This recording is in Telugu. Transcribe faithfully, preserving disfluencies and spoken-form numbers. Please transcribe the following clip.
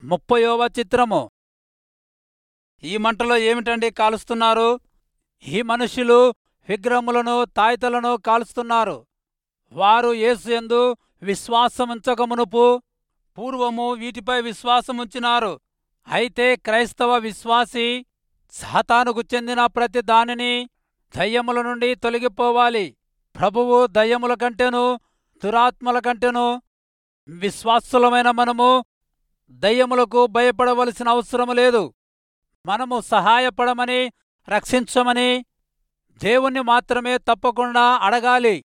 ముప్పయోవ చిత్రము. ఈ మంటలో ఏమిటండి కాలుస్తున్నారు? ఈ మనుష్యులు విగ్రహములను తాయితలను కాలుస్తున్నారు. వారు యేసు యందు విశ్వాసముంచకమునుపు పూర్వము వీటిపై విశ్వాసముంచినారు. అయితే క్రైస్తవ విశ్వాసి సాతానుకు చెందిన ప్రతి దానిని దయ్యముల నుండి తొలగిపోవాలి. ప్రభువు దయ్యముల కంటెను దురాత్మల కంటెను విశ్వాసులమైన మనము దయ్యములకు భయపడవలసిన అవసరము లేదు. మనము సహాయపడమని రక్షించమని దేవుణ్ణి మాత్రమే తప్పకుండా అడగాలి.